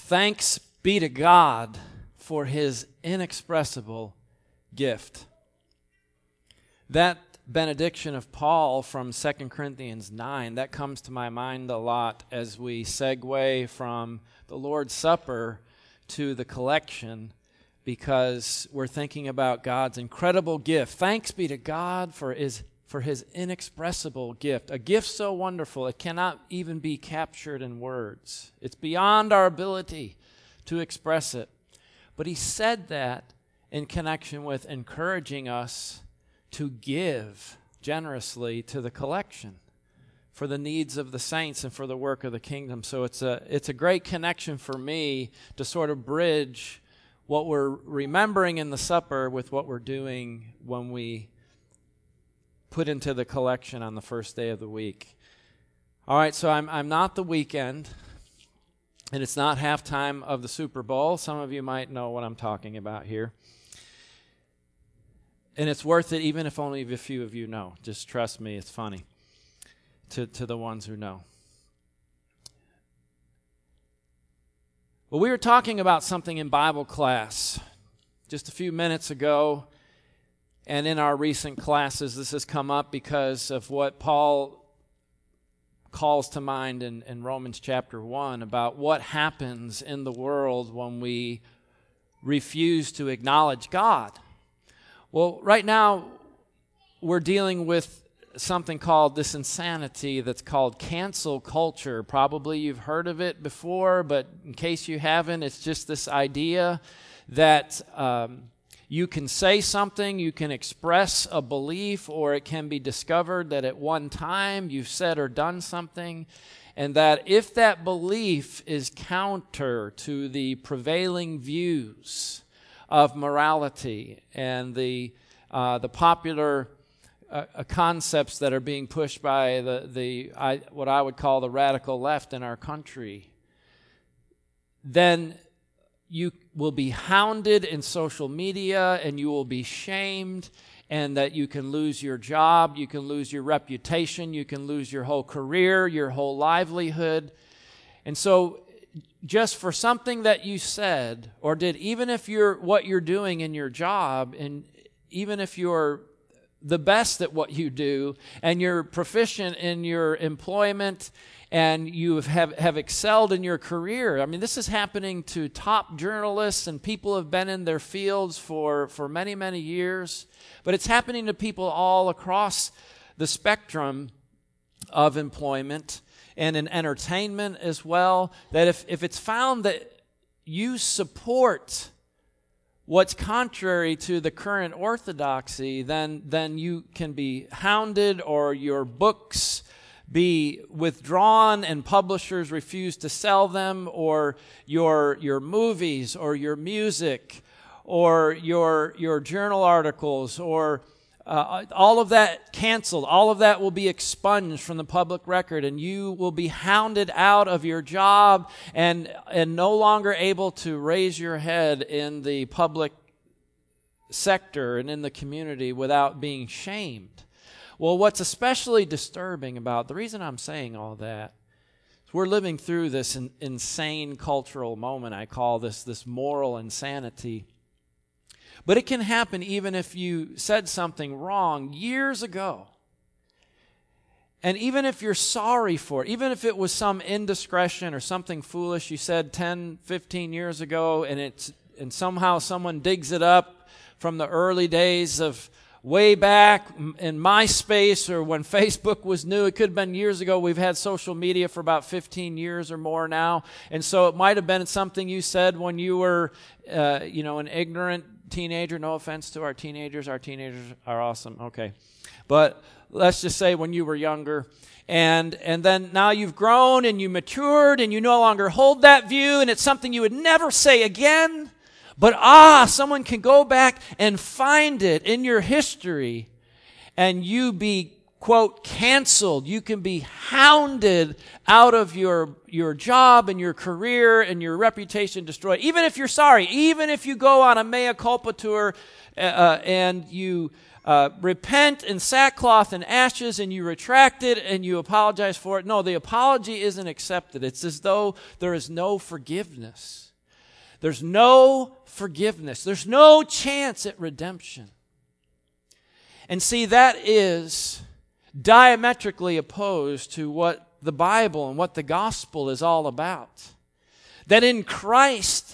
Thanks be to God for His inexpressible gift. That benediction of Paul from 2 Corinthians 9, that comes to my mind a lot as we segue from the Lord's Supper to the collection, because we're thinking about God's incredible gift. Thanks be to God for His inexpressible gift, a gift so wonderful it cannot even be captured in words. It's beyond our ability to express it. But he said that in connection with encouraging us to give generously to the collection for the needs of the saints and for the work of the kingdom. So it's a great connection for me to sort of bridge what we're remembering in the supper with what we're doing when we put into the collection on the first day of the week. All right, so I'm not the weekend, and it's not halftime of the Super Bowl. Some of you might know what I'm talking about here. And it's worth it even if only a few of you know. Just trust me, it's funny to the ones who know. Well, we were talking about something in Bible class just a few minutes ago. And in our recent classes, this has come up because of what Paul calls to mind in Romans chapter 1 about what happens in the world when we refuse to acknowledge God. Well, right now, we're dealing with something called this insanity that's called cancel culture. Probably you've heard of it before, but in case you haven't, it's just this idea that you can say something, you can express a belief, or it can be discovered that at one time you've said or done something, and that if that belief is counter to the prevailing views of morality and the popular concepts that are being pushed by what I would call the radical left in our country, then you will be hounded in social media and you will be shamed, and that you can lose your job, you can lose your reputation, you can lose your whole career, your whole livelihood. And so just for something that you said or did, even if what you're doing in your job, and even if you're the best at what you do and you're proficient in your employment and you have excelled in your career. I mean, this is happening to top journalists and people who have been in their fields for many, many years. But it's happening to people all across the spectrum of employment and in entertainment as well, that if it's found that you support what's contrary to the current orthodoxy, then you can be hounded, or your books be withdrawn and publishers refuse to sell them, or your movies or your music or your journal articles, or all of that canceled. All of that will be expunged from the public record, and you will be hounded out of your job and no longer able to raise your head in the public sector and in the community without being shamed. Well, what's especially disturbing about, the reason I'm saying all that, is we're living through this insane cultural moment. I call this moral insanity. But it can happen even if you said something wrong years ago. And even if you're sorry for it, even if it was some indiscretion or something foolish you said 10, 15 years ago, and somehow someone digs it up from the early days of way back in MySpace or when Facebook was new. It could have been years ago. We've had social media for about 15 years or more now. And so it might have been something you said when you were, an ignorant teenager. No offense to our teenagers. Our teenagers are awesome. Okay. But let's just say when you were younger. And then now you've grown and you matured and you no longer hold that view, and it's something you would never say again. But someone can go back and find it in your history, and you be quote, canceled. You can be hounded out of your job and your career and your reputation destroyed. Even if you're sorry, even if you go on a mea culpa tour and you repent in sackcloth and ashes and you retract it and you apologize for it. No, the apology isn't accepted. It's as though there is no forgiveness. There's no forgiveness. There's no chance at redemption. And see, that is diametrically opposed to what the Bible and what the gospel is all about. That in Christ,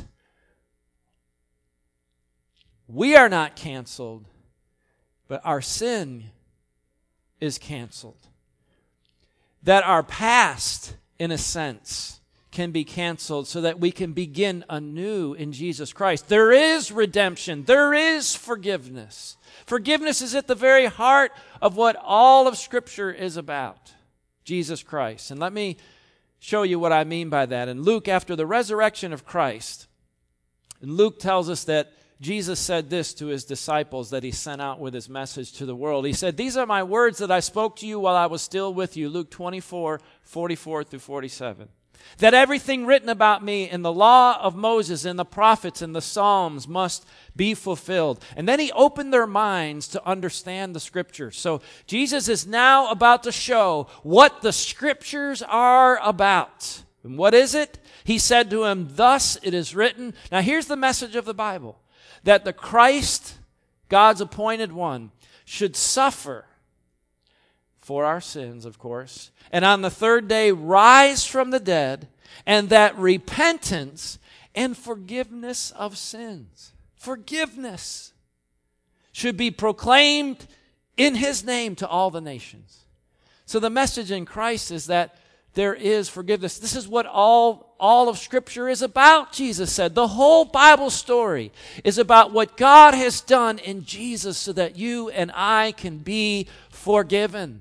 we are not canceled, but our sin is canceled. That our past, in a sense, can be canceled so that we can begin anew in Jesus Christ. There is redemption. There is forgiveness. Forgiveness is at the very heart of what all of Scripture is about, Jesus Christ. And let me show you what I mean by that. In Luke, after the resurrection of Christ, and Luke tells us that Jesus said this to his disciples that he sent out with his message to the world. He said, "These are my words that I spoke to you while I was still with you." Luke 24, 44 through 47. "That everything written about me in the law of Moses and the prophets and the Psalms must be fulfilled." And then he opened their minds to understand the Scriptures. So Jesus is now about to show what the Scriptures are about. And what is it? He said to him, "Thus it is written." Now here's the message of the Bible. That the Christ, God's appointed one, should suffer for our sins, of course, and on the third day rise from the dead, and that repentance and forgiveness of sins, forgiveness, should be proclaimed in his name to all the nations. So the message in Christ is that there is forgiveness. This is what all of Scripture is about, Jesus said. The whole Bible story is about what God has done in Jesus so that you and I can be forgiven.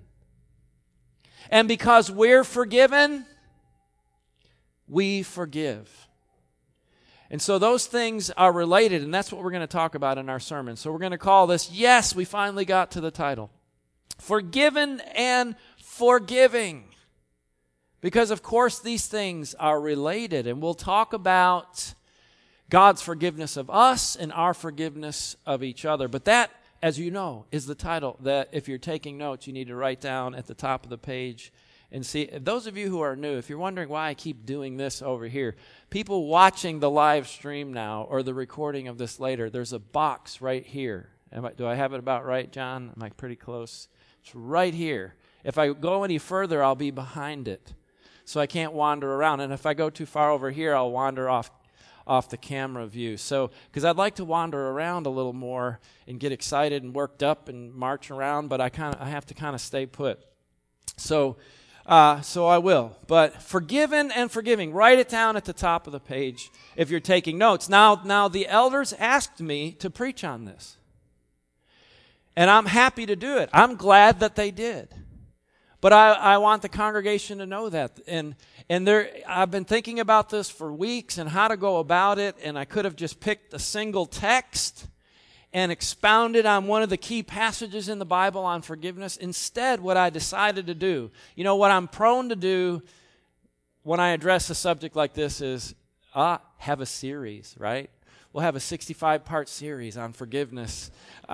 And because we're forgiven, we forgive. And so those things are related, and that's what we're going to talk about in our sermon. So we're going to call this, yes, we finally got to the title, Forgiven and Forgiving. Because, of course, these things are related, and we'll talk about God's forgiveness of us and our forgiveness of each other. But that, as you know, is the title that if you're taking notes, you need to write down at the top of the page and see. Those of you who are new, if you're wondering why I keep doing this over here, people watching the live stream now or the recording of this later, there's a box right here. Do I have it about right, John? Am I pretty close? It's right here. If I go any further, I'll be behind it. So I can't wander around. And if I go too far over here, I'll wander off the camera view. So, because I'd like to wander around a little more and get excited and worked up and march around, but I have to kind of stay put. So I will. But forgiven and forgiving, write it down at the top of the page if you're taking notes. Now the elders asked me to preach on this. And I'm happy to do it. I'm glad that they did. But I want the congregation to know that. And I've been thinking about this for weeks and how to go about it, and I could have just picked a single text and expounded on one of the key passages in the Bible on forgiveness. Instead, what I decided to do, what I'm prone to do when I address a subject like this is have a series, right? We'll have a 65-part series on forgiveness.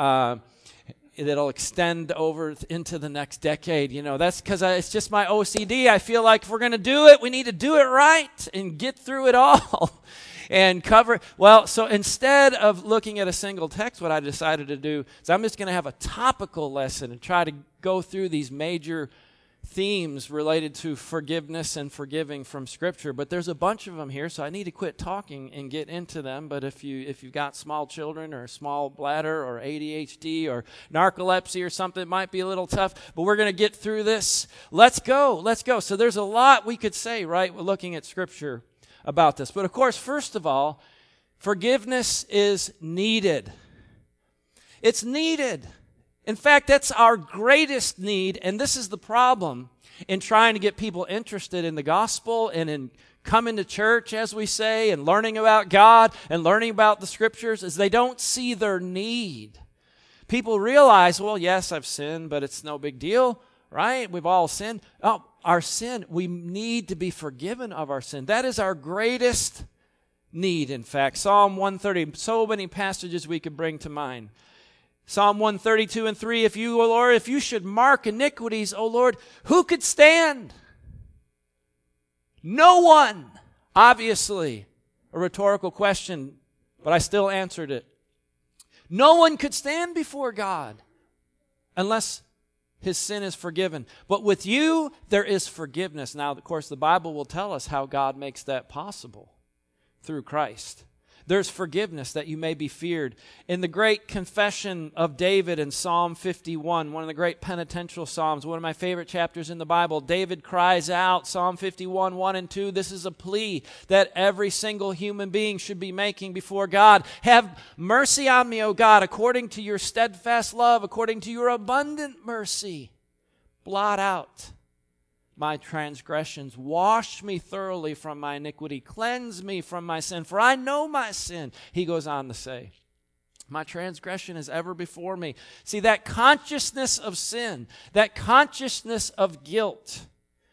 That'll extend over into the next decade. That's because it's just my OCD. I feel like if we're going to do it, we need to do it right and get through it all and cover. Well, so instead of looking at a single text, what I decided to do is I'm just going to have a topical lesson and try to go through these major themes related to forgiveness and forgiving from Scripture. But there's a bunch of them here, so I need to quit talking and get into them. But if you've got small children or a small bladder or ADHD or narcolepsy or something, it might be a little tough. But we're going to get through this. Let's go. So there's a lot we could say, right, looking at Scripture about this. But of course, first of all, forgiveness is needed. It's needed. In fact, that's our greatest need, and this is the problem in trying to get people interested in the gospel and in coming to church, as we say, and learning about God and learning about the Scriptures, is they don't see their need. People realize, well, yes, I've sinned, but it's no big deal. right? We've all sinned. Oh, our sin, we need to be forgiven of our sin. That is our greatest need, in fact. Psalm 130, so many passages we could bring to mind. Psalm 132 and 3, if you, O Lord, if you should mark iniquities, O Lord, who could stand? No one. Obviously, a rhetorical question, but I still answered it. No one could stand before God unless his sin is forgiven. But with you, there is forgiveness. Now, of course, the Bible will tell us how God makes that possible through Christ. There's forgiveness that you may be feared. In the great confession of David in Psalm 51, one of the great penitential psalms, one of my favorite chapters in the Bible, David cries out, Psalm 51, 1 and 2, this is a plea that every single human being should be making before God. Have mercy on me, O God, according to your steadfast love, according to your abundant mercy. Blot out my transgressions. Wash me thoroughly from my iniquity. Cleanse me from my sin, for I know my sin. He goes on to say, my transgression is ever before me. See, that consciousness of sin, that consciousness of guilt,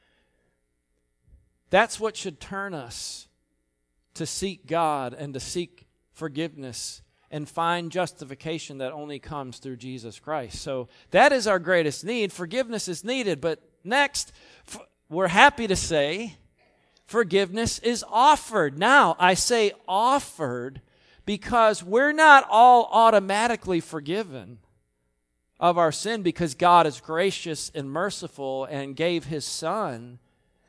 that's what should turn us to seek God and to seek forgiveness and find justification that only comes through Jesus Christ. So that is our greatest need. Forgiveness is needed, but next, we're happy to say forgiveness is offered. Now, I say offered because we're not all automatically forgiven of our sin because God is gracious and merciful and gave his Son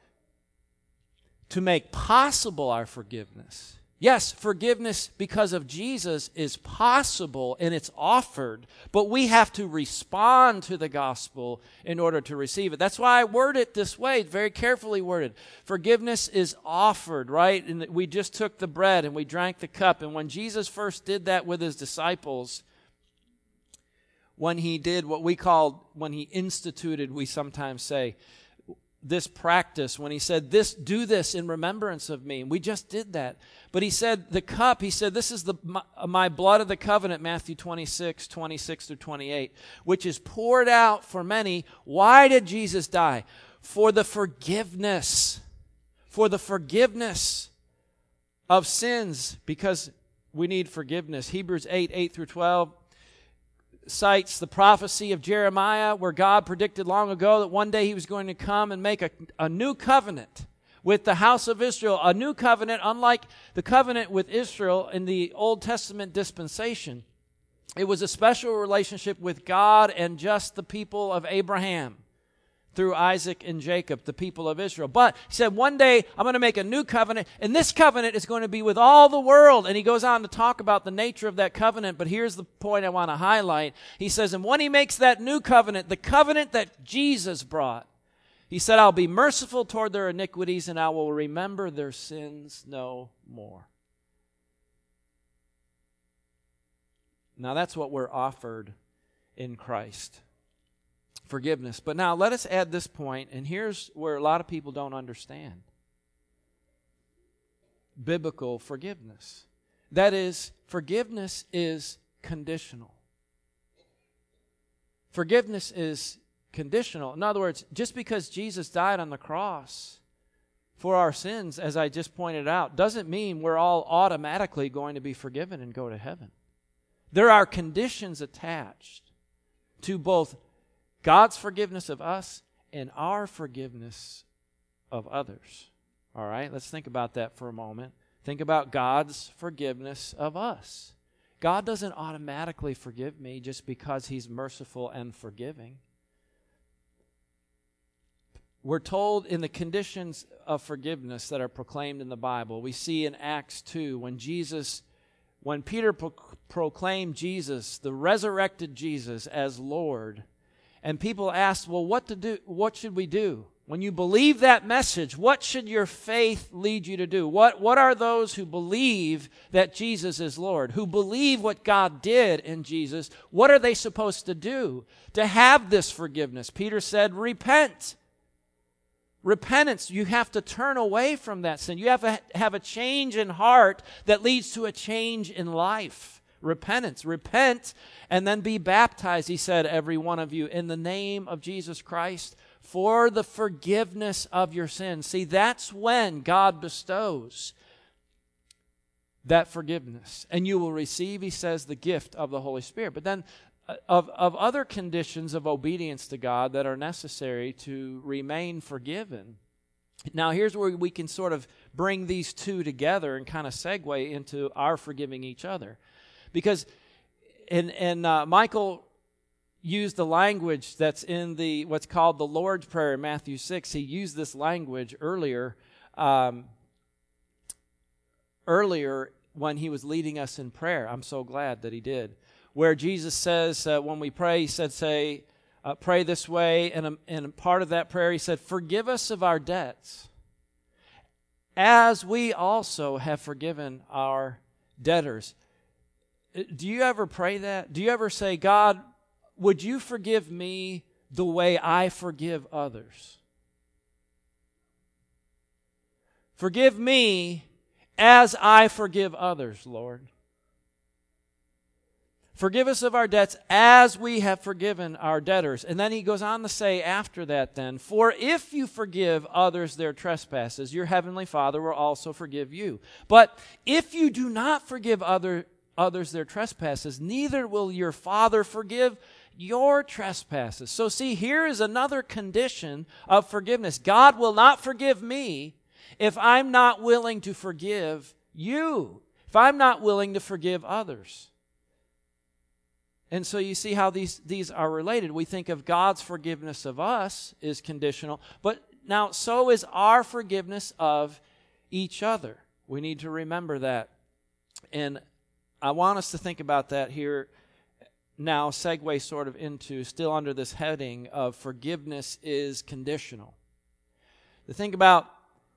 to make possible our forgiveness. Yes, forgiveness because of Jesus is possible and it's offered, but we have to respond to the gospel in order to receive it. That's why I word it this way, very carefully worded. Forgiveness is offered, right? And we just took the bread and we drank the cup. And when Jesus first did that with his disciples, when he did what we call, when he instituted, we sometimes say, this practice, when he said, do this in remembrance of me. And we just did that. But he said, the cup, he said, this is my blood of the covenant, Matthew 26, 26 through 28, which is poured out for many. Why did Jesus die? For the forgiveness of sins, because we need forgiveness. Hebrews 8, 8 through 12. Cites the prophecy of Jeremiah where God predicted long ago that one day he was going to come and make a new covenant with the house of Israel, a new covenant unlike the covenant with Israel in the Old Testament dispensation. It was a special relationship with God and just the people of Abraham through Isaac and Jacob, the people of Israel. But he said, one day I'm going to make a new covenant, and this covenant is going to be with all the world. And he goes on to talk about the nature of that covenant, but here's the point I want to highlight. He says, and when he makes that new covenant, the covenant that Jesus brought, he said, I'll be merciful toward their iniquities, and I will remember their sins no more. Now that's what we're offered in Christ. Forgiveness. But now let us add this point, and here's where a lot of people don't understand. Biblical forgiveness. That is, forgiveness is conditional. Forgiveness is conditional. In other words, just because Jesus died on the cross for our sins, as I just pointed out, doesn't mean we're all automatically going to be forgiven and go to heaven. There are conditions attached to both God's forgiveness of us and our forgiveness of others. All right, let's think about that for a moment. Think about God's forgiveness of us. God doesn't automatically forgive me just because he's merciful and forgiving. We're told in the conditions of forgiveness that are proclaimed in the Bible, we see in Acts 2 when Peter proclaimed Jesus, the resurrected Jesus, as Lord. And people asked, well, what should we do? When you believe that message, what should your faith lead you to do? What are those who believe that Jesus is Lord, who believe what God did in Jesus, what are they supposed to do to have this forgiveness? Peter said, repent. Repentance, you have to turn away from that sin. You have to have a change in heart that leads to a change in life. repentance. Repent and then be baptized, he said, every one of you, in the name of Jesus Christ for the forgiveness of your sins. See, that's when God bestows that forgiveness. And you will receive, he says, the gift of the Holy Spirit. But then of other conditions of obedience to God that are necessary to remain forgiven. Now, here's where we can sort of bring these two together and kind of segue into our forgiving each other. Because Michael used the language that's in what's called the Lord's Prayer in Matthew 6. He used this language earlier when he was leading us in prayer. I'm so glad that he did. Where Jesus says, when we pray, he said, pray this way. And part of that prayer, he said, forgive us of our debts, as we also have forgiven our debtors. Do you ever pray that? Do you ever say, God, would you forgive me the way I forgive others? Forgive me as I forgive others, Lord. Forgive us of our debts as we have forgiven our debtors. And then he goes on to say after that then, for if you forgive others their trespasses, your heavenly Father will also forgive you. But if you do not forgive others their trespasses, neither will your Father forgive your trespasses. So see, here is another condition of forgiveness. God will not forgive me if I'm not willing to forgive you, if I'm not willing to forgive others. And so you see how these are related. We think of God's forgiveness of us is conditional, but now so is our forgiveness of each other. We need to remember that. And I want us to think about that here now, segue sort of into, still under this heading of forgiveness is conditional. To think about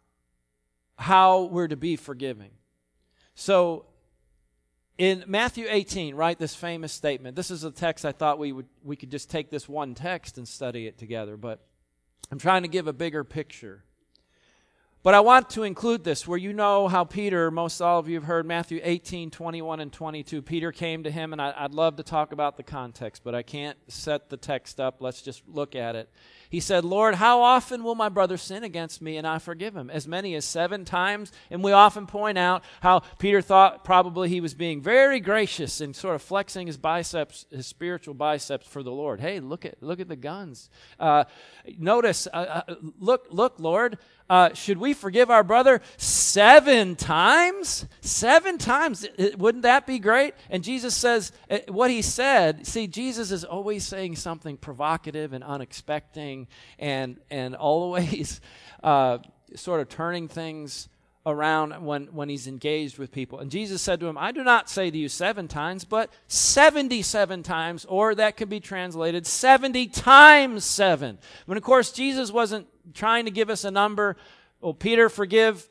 how we're to be forgiving. So, in Matthew 18, right, this famous statement. This is a text I thought we could just take this one text and study it together, but I'm trying to give a bigger picture. But I want to include this, where you know how Peter, most all of you have heard Matthew 18, 21 and 22. Peter came to him, and I'd love to talk about the context, but I can't set the text up. Let's just look at it. He said, Lord, how often will my brother sin against me and I forgive him? As many as 7 times? And we often point out how Peter thought probably he was being very gracious and sort of flexing his biceps, his spiritual biceps for the Lord. Hey, look at the guns. Notice, look, Lord, should we forgive our brother 7 times? 7 times. Wouldn't that be great? And Jesus says, what he said, see, Jesus is always saying something provocative and unexpected and always sort of turning things around when he's engaged with people. And Jesus said to him, I do not say to you 7 times, but 77 times, or that could be translated 70 times 7. When, of course, Jesus wasn't trying to give us a number. Well, Peter, forgive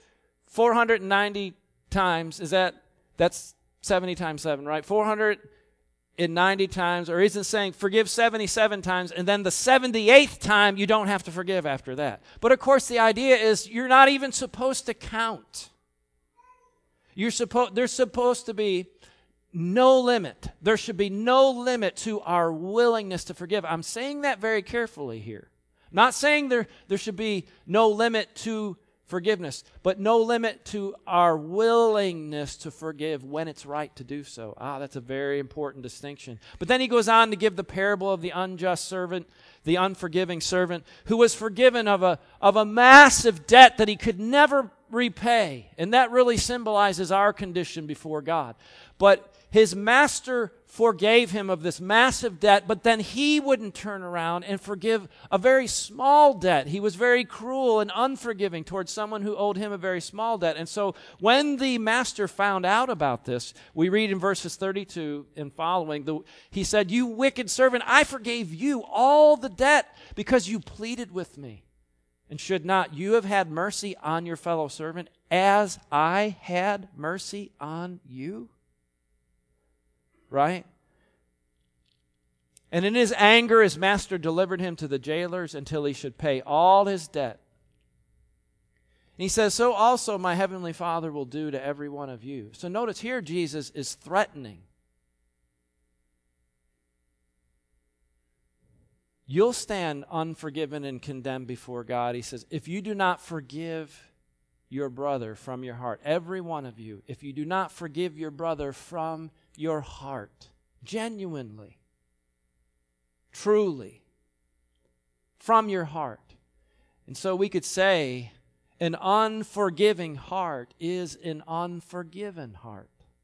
490 times. That's 70 times 7, right? 490 times, or isn't saying forgive 77 times, and then the 78th time you don't have to forgive after that. But of course the idea is you're not even supposed to count. There's supposed to be no limit. There should be no limit to our willingness to forgive. I'm saying that very carefully here. I'm not saying there should be no limit to forgiveness, but no limit to our willingness to forgive when it's right to do so. That's a very important distinction. But then he goes on to give the parable of the unjust servant, the unforgiving servant, who was forgiven of a massive debt that he could never repay. And that really symbolizes our condition before God. But his master forgave him of this massive debt, but then he wouldn't turn around and forgive a very small debt. He was very cruel and unforgiving towards someone who owed him a very small debt. And so when the master found out about this, we read in verses 32 and following, he said, you wicked servant, I forgave you all the debt because you pleaded with me. And should not you have had mercy on your fellow servant as I had mercy on you? Right? And in his anger, his master delivered him to the jailers until he should pay all his debt. And he says, so also my heavenly Father will do to every one of you. So notice here Jesus is threatening. you'll stand unforgiven and condemned before God. He says, if you do not forgive your brother from your heart, every one of you, if you do not forgive your brother from your heart, genuinely, truly, from your heart. And so we could say an unforgiving heart is an unforgiven heart.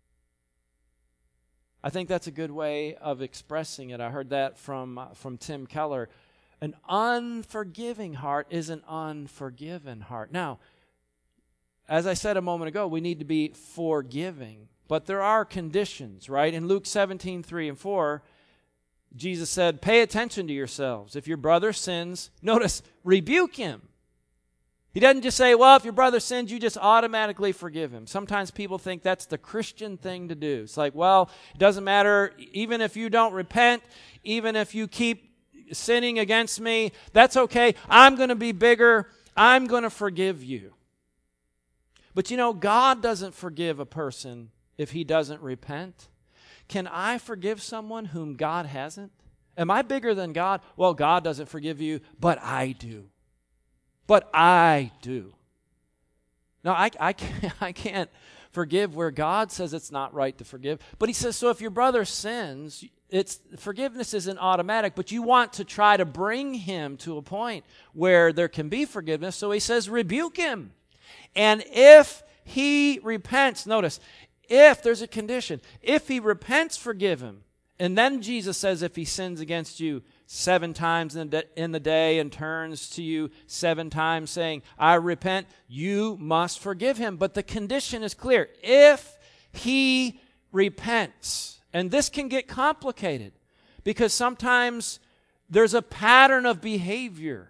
I think that's a good way of expressing it. I heard that from Tim Keller. An unforgiving heart is an unforgiven heart. Now, as I said a moment ago, we need to be forgiving. But there are conditions, right? In Luke 17:3 and 4, Jesus said, pay attention to yourselves. If your brother sins, notice, rebuke him. He doesn't just say, well, if your brother sins, you just automatically forgive him. Sometimes people think that's the Christian thing to do. It's like, well, it doesn't matter. Even if you don't repent, even if you keep sinning against me, that's okay. I'm going to be bigger. I'm going to forgive you. But you know, God doesn't forgive a person if he doesn't repent. Can I forgive someone whom God hasn't? Am I bigger than God? Well, God doesn't forgive you, but I do. But I do. No, I can't forgive where God says it's not right to forgive. But he says, so if your brother sins, forgiveness isn't automatic, but you want to try to bring him to a point where there can be forgiveness. So he says, rebuke him. And if he repents, notice, if there's a condition, if he repents, forgive him. And then Jesus says, if he sins against you 7 times in the day and turns to you 7 times saying, I repent, you must forgive him. But the condition is clear. If he repents, and this can get complicated because sometimes there's a pattern of behavior.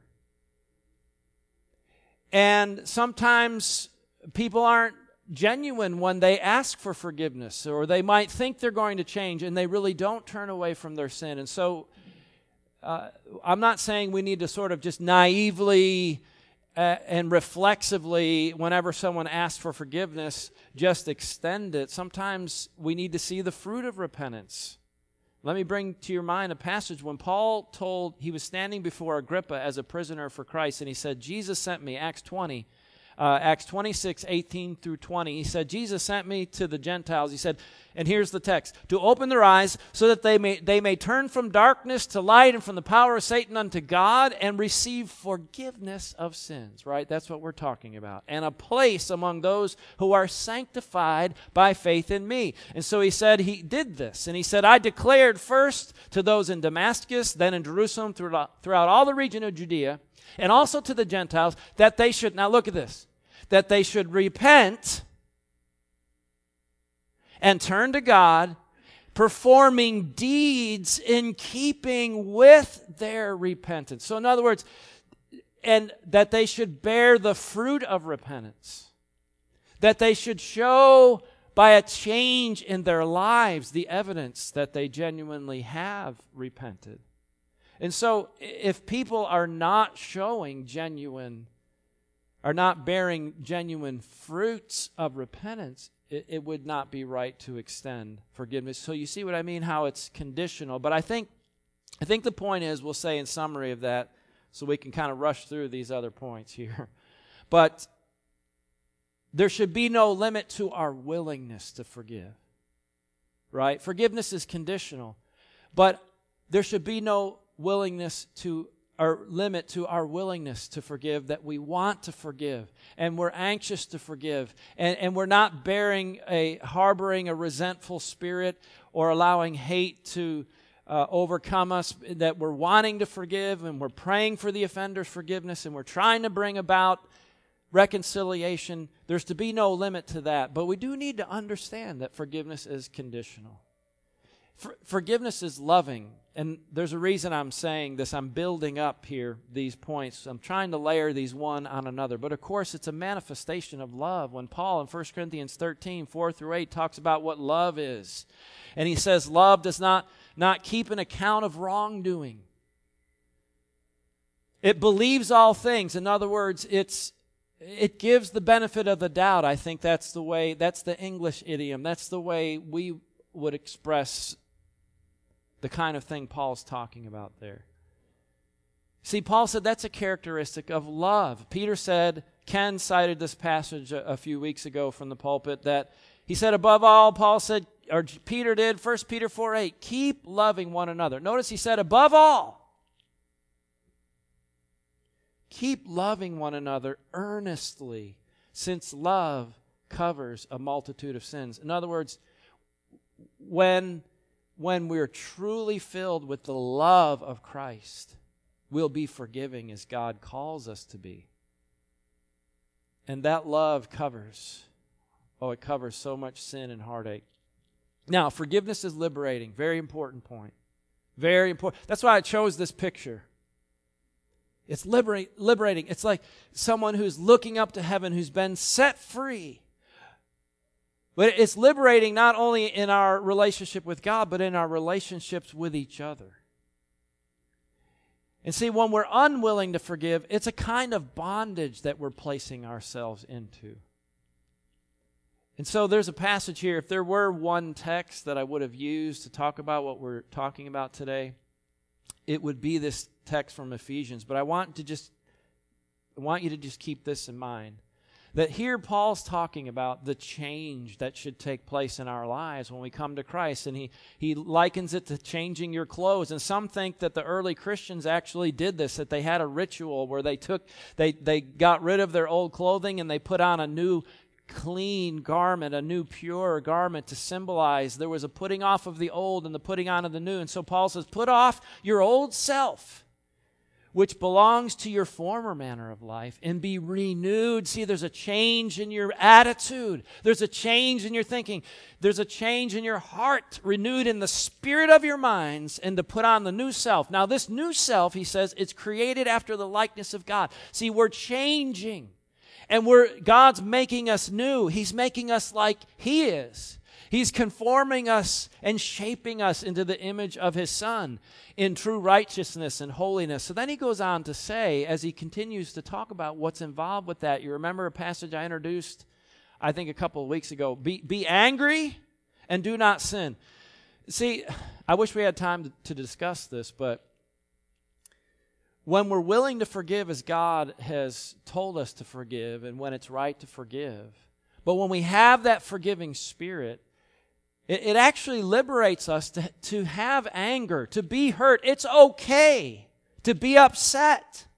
And sometimes people aren't genuine when they ask for forgiveness, or they might think they're going to change and they really don't turn away from their sin. And so I'm not saying we need to sort of just naively and reflexively, whenever someone asks for forgiveness, just extend it. Sometimes we need to see the fruit of repentance. Let me bring to your mind a passage when Paul he was standing before Agrippa as a prisoner for Christ, and he said, Jesus sent me, Acts 26, 18 through 20. He said, Jesus sent me to the Gentiles. He said, and here's the text, to open their eyes so that they may turn from darkness to light and from the power of Satan unto God and receive forgiveness of sins, right? That's what we're talking about. And a place among those who are sanctified by faith in me. And so he said he did this. And he said, I declared first to those in Damascus, then in Jerusalem, throughout all the region of Judea, and also to the Gentiles, that they should, now look at this, that they should repent and turn to God, performing deeds in keeping with their repentance. So in other words, and that they should bear the fruit of repentance, that they should show by a change in their lives the evidence that they genuinely have repented. And so if people are not not bearing genuine fruits of repentance, it would not be right to extend forgiveness. So you see what I mean, how it's conditional. But I think the point is, we'll say in summary of that, so we can kind of rush through these other points here. But there should be no limit to our willingness to forgive, right? Forgiveness is conditional, but there should be no willingness to or limit to our willingness to forgive, that we want to forgive and we're anxious to forgive, and we're not harboring a resentful spirit or allowing hate to overcome us, that we're wanting to forgive and we're praying for the offender's forgiveness and we're trying to bring about reconciliation. There's to be no limit to that, but we do need to understand that forgiveness is conditional. Forgiveness is loving, and there's a reason I'm saying this. I'm building up here these points. I'm trying to layer these one on another. But of course, it's a manifestation of love. When Paul in 1 Corinthians 13, 4 through 8 talks about what love is, and he says love does not keep an account of wrongdoing. It believes all things. In other words, it gives the benefit of the doubt. I think that's the English idiom. That's the way we would express the kind of thing Paul's talking about there. See, Paul said that's a characteristic of love. Ken cited this passage a few weeks ago from the pulpit that he said, above all, Paul said, or Peter did, 1 Peter 4:8, keep loving one another. Notice he said, above all, keep loving one another earnestly, since love covers a multitude of sins. In other words, when we're truly filled with the love of Christ, we'll be forgiving as God calls us to be. And that love covers so much sin and heartache. Now, forgiveness is liberating. Very important point. Very important. That's why I chose this picture. It's liberating. It's like someone who's looking up to heaven, who's been set free. But it's liberating not only in our relationship with God, but in our relationships with each other. And see, when we're unwilling to forgive, it's a kind of bondage that we're placing ourselves into. And so there's a passage here. If there were one text that I would have used to talk about what we're talking about today, it would be this text from Ephesians. But I want you to just keep this in mind. That here Paul's talking about the change that should take place in our lives when we come to Christ. And he likens it to changing your clothes. And some think that the early Christians actually did this, that they had a ritual where they got rid of their old clothing and they put on a new clean garment, a new pure garment to symbolize there was a putting off of the old and the putting on of the new. And so Paul says, put off your old self, which belongs to your former manner of life, and be renewed. See, there's a change in your attitude. There's a change in your thinking. There's a change in your heart, renewed in the spirit of your minds, and to put on the new self. Now, this new self, he says, it's created after the likeness of God. See, we're changing, and God's making us new. He's making us like He is. He's conforming us and shaping us into the image of His Son in true righteousness and holiness. So then he goes on to say, as he continues to talk about what's involved with that, you remember a passage I introduced, I think a couple of weeks ago, be angry and do not sin. See, I wish we had time to discuss this, but when we're willing to forgive as God has told us to forgive and when it's right to forgive, but when we have that forgiving spirit, it actually liberates us to have anger, to be hurt. It's okay to be upset.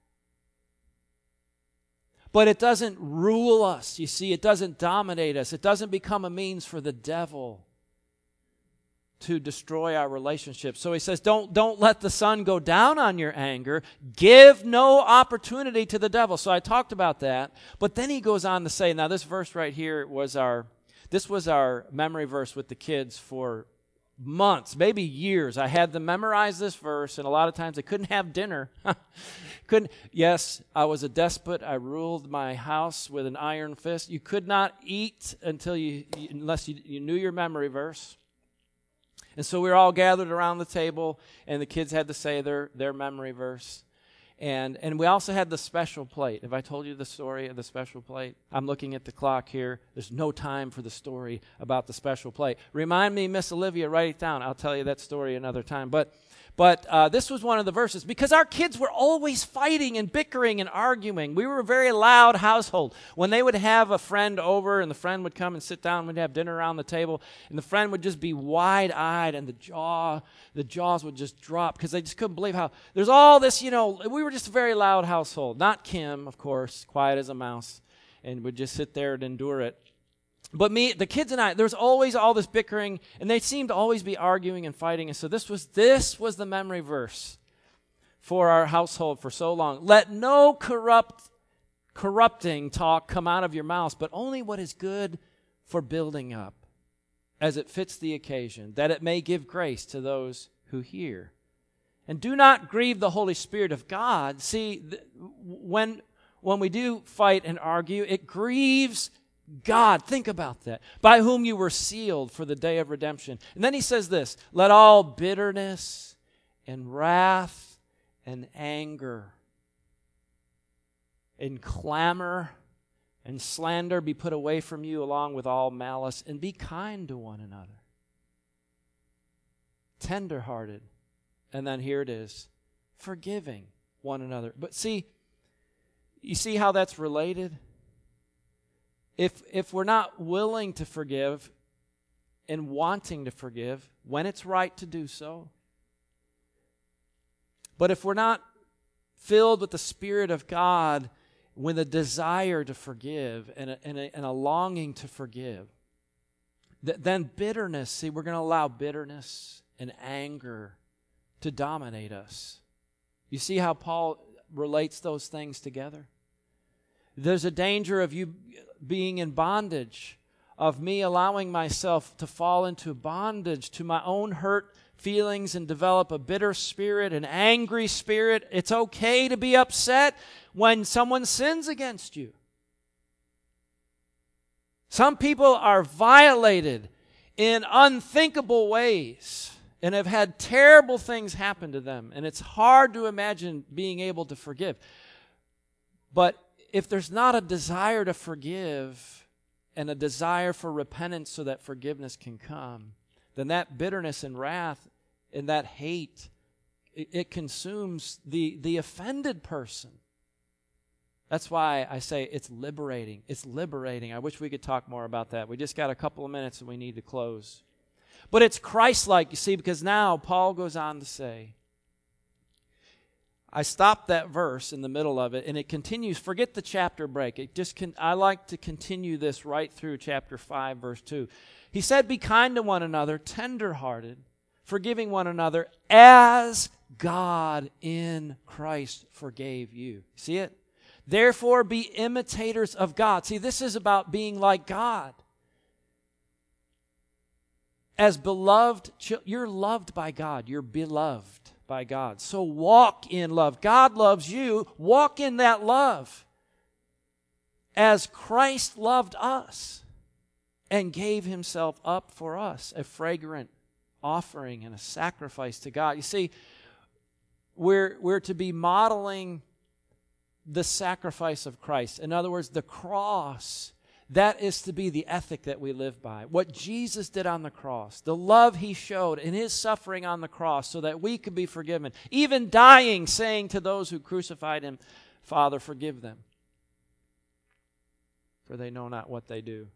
But it doesn't rule us. You see, it doesn't dominate us. It doesn't become a means for the devil to destroy our relationships. So he says, don't let the sun go down on your anger. Give no opportunity to the devil. So I talked about that. But then he goes on to say, now this verse right here was our memory verse with the kids for months, maybe years. I had them memorize this verse, and a lot of times they couldn't have dinner. Yes, I was a despot. I ruled my house with an iron fist. You could not eat unless you knew your memory verse. And so we were all gathered around the table, and the kids had to say their memory verse. And we also had the special plate. Have I told you the story of the special plate? I'm looking at the clock here. There's no time for the story about the special plate. Remind me, Miss Olivia, write it down. I'll tell you that story another time. But this was one of the verses, because our kids were always fighting and bickering and arguing. We were a very loud household. When they would have a friend over and the friend would come and sit down, we'd have dinner around the table, and the friend would just be wide-eyed and the jaws would just drop because they just couldn't believe how there's all this, we were just a very loud household. Not Kim, of course, quiet as a mouse, and would just sit there and endure it. But the kids and I, there's always all this bickering, and they seemed to always be arguing and fighting. And so this was the memory verse for our household for so long. Let no corrupting talk come out of your mouths, but only what is good for building up, as it fits the occasion, that it may give grace to those who hear. And do not grieve the Holy Spirit of God. See, when we do fight and argue, it grieves God. Think about that. By whom you were sealed for the day of redemption. And then he says this, let all bitterness and wrath and anger and clamor and slander be put away from you, along with all malice, and be kind to one another. Tender-hearted. And then here it is, forgiving one another. But see, you see how that's related? If we're not willing to forgive and wanting to forgive when it's right to do so, but if we're not filled with the Spirit of God with a desire to forgive and a longing to forgive, then bitterness, see, we're going to allow bitterness and anger to dominate us. You see how Paul relates those things together? There's a danger of you being in bondage, of me allowing myself to fall into bondage to my own hurt feelings and develop a bitter spirit, an angry spirit. It's okay to be upset when someone sins against you. Some people are violated in unthinkable ways and have had terrible things happen to them, and it's hard to imagine being able to forgive. But if there's not a desire to forgive and a desire for repentance so that forgiveness can come, then that bitterness and wrath and that hate, it consumes the offended person. That's why I say it's liberating. It's liberating. I wish we could talk more about that. We just got a couple of minutes and we need to close. But it's Christ-like, you see, because now Paul goes on to say, I stopped that verse in the middle of it, and it continues. Forget the chapter break. I like to continue this right through chapter 5, verse 2. He said, be kind to one another, tender-hearted, forgiving one another, as God in Christ forgave you. See it? Therefore, be imitators of God. See, this is about being like God. As beloved, you're loved by God. You're beloved by God. So walk in love. God loves you. Walk in that love. As Christ loved us and gave himself up for us, a fragrant offering and a sacrifice to God. You see, we're to be modeling the sacrifice of Christ. In other words, the cross. That is to be the ethic that we live by. What Jesus did on the cross, the love he showed in his suffering on the cross so that we could be forgiven. Even dying, saying to those who crucified him, Father, forgive them, for they know not what they do.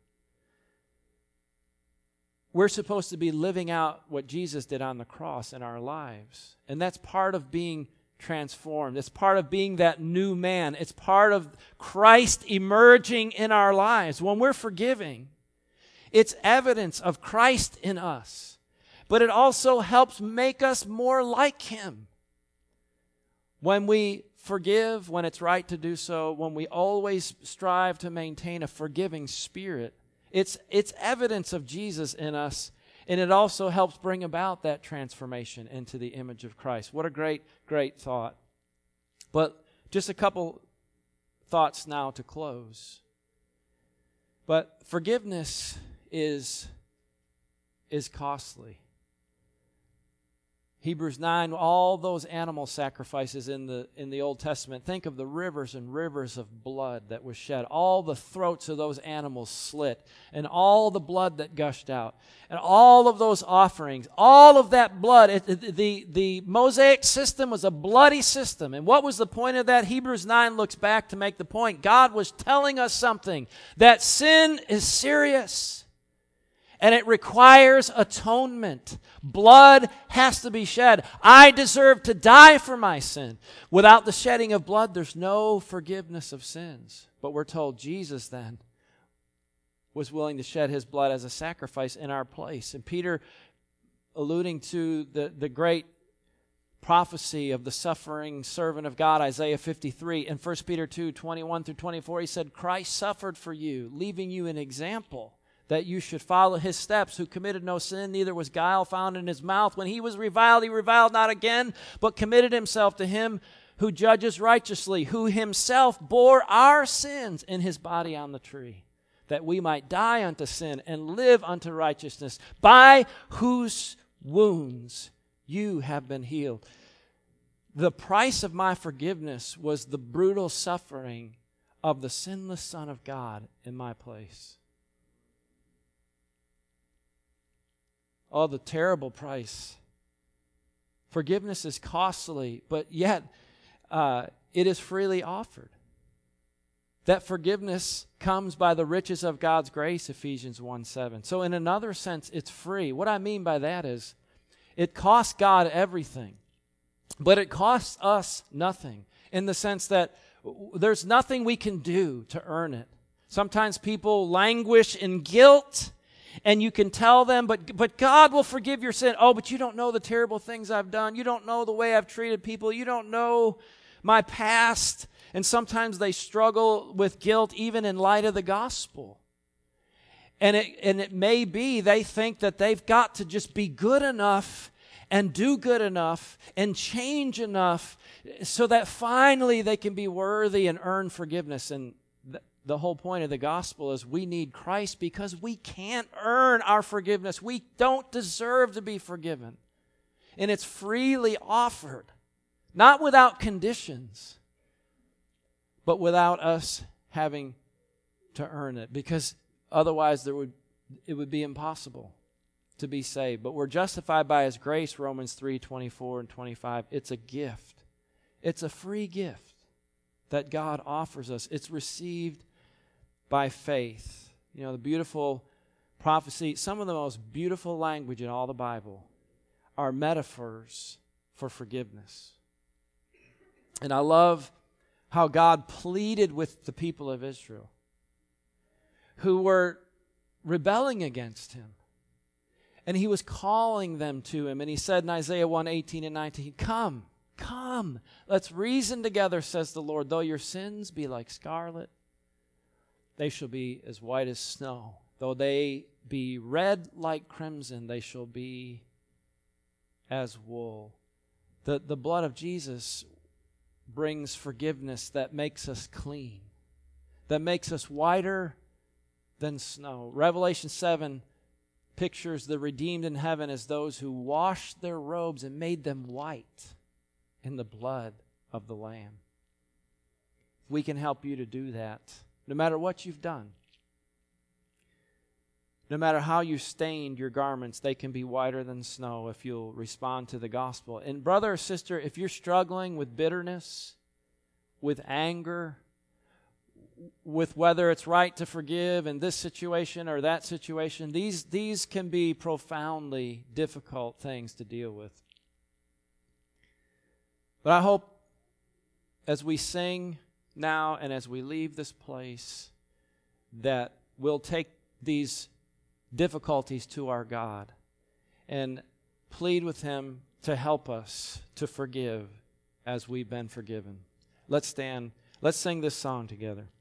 We're supposed to be living out what Jesus did on the cross in our lives. And that's part of being transformed. It's part of being that new man. It's part of Christ emerging in our lives. When we're forgiving, it's evidence of Christ in us. But it also helps make us more like him. When we forgive, when it's right to do so, when we always strive to maintain a forgiving spirit, it's evidence of Jesus in us. And it also helps bring about that transformation into the image of Christ. What a great, great thought. But just a couple thoughts now to close. But forgiveness is costly. Hebrews 9, all those animal sacrifices in the Old Testament, think of the rivers and rivers of blood that was shed, all the throats of those animals slit, and all the blood that gushed out, and all of those offerings, all of that blood. The Mosaic system was a bloody system. And what was the point of that? Hebrews 9 looks back to make the point. God was telling us something, that sin is serious. And it requires atonement. Blood has to be shed. I deserve to die for my sin. Without the shedding of blood, there's no forgiveness of sins. But we're told Jesus then was willing to shed his blood as a sacrifice in our place. And Peter, alluding to the great prophecy of the suffering servant of God, Isaiah 53, in 1 Peter 2, 21 through 24, he said, Christ suffered for you, leaving you an example that you should follow his steps, who committed no sin, neither was guile found in his mouth. When he was reviled, he reviled not again, but committed himself to him who judges righteously, who himself bore our sins in his body on the tree, that we might die unto sin and live unto righteousness, by whose wounds you have been healed. The price of my forgiveness was the brutal suffering of the sinless Son of God in my place. Oh, the terrible price. Forgiveness is costly, but yet it is freely offered. That forgiveness comes by the riches of God's grace, Ephesians 1:7. So in another sense, it's free. What I mean by that is it costs God everything, but it costs us nothing in the sense that there's nothing we can do to earn it. Sometimes people languish in guilt, and you can tell them, but God will forgive your sin. Oh, but you don't know the terrible things I've done. You don't know the way I've treated people. You don't know my past. And sometimes they struggle with guilt even in light of the gospel. And it may be they think that they've got to just be good enough and do good enough and change enough so that finally they can be worthy and earn forgiveness. And the whole point of the gospel is we need Christ because we can't earn our forgiveness. We don't deserve to be forgiven. And it's freely offered, not without conditions, but without us having to earn it, because otherwise it would be impossible to be saved. But we're justified by His grace, Romans 3:24 and 25. It's a gift. It's a free gift that God offers us. It's received by faith. You know, the beautiful prophecy, some of the most beautiful language in all the Bible are metaphors for forgiveness. And I love how God pleaded with the people of Israel who were rebelling against Him. And He was calling them to Him. And He said in Isaiah 1:18 and 19, Come, let's reason together, says the Lord. Though your sins be like scarlet, they shall be as white as snow. Though they be red like crimson, they shall be as wool. The blood of Jesus brings forgiveness that makes us clean, that makes us whiter than snow. Revelation 7 pictures the redeemed in heaven as those who washed their robes and made them white in the blood of the Lamb. We can help you to do that, no matter what you've done. No matter how you stained your garments, they can be whiter than snow if you'll respond to the gospel. And brother or sister, if you're struggling with bitterness, with anger, with whether it's right to forgive in this situation or that situation, these can be profoundly difficult things to deal with. But I hope as we sing now and as we leave this place that we'll take these difficulties to our God and plead with Him to help us to forgive as we've been forgiven. Let's stand. Let's sing this song together.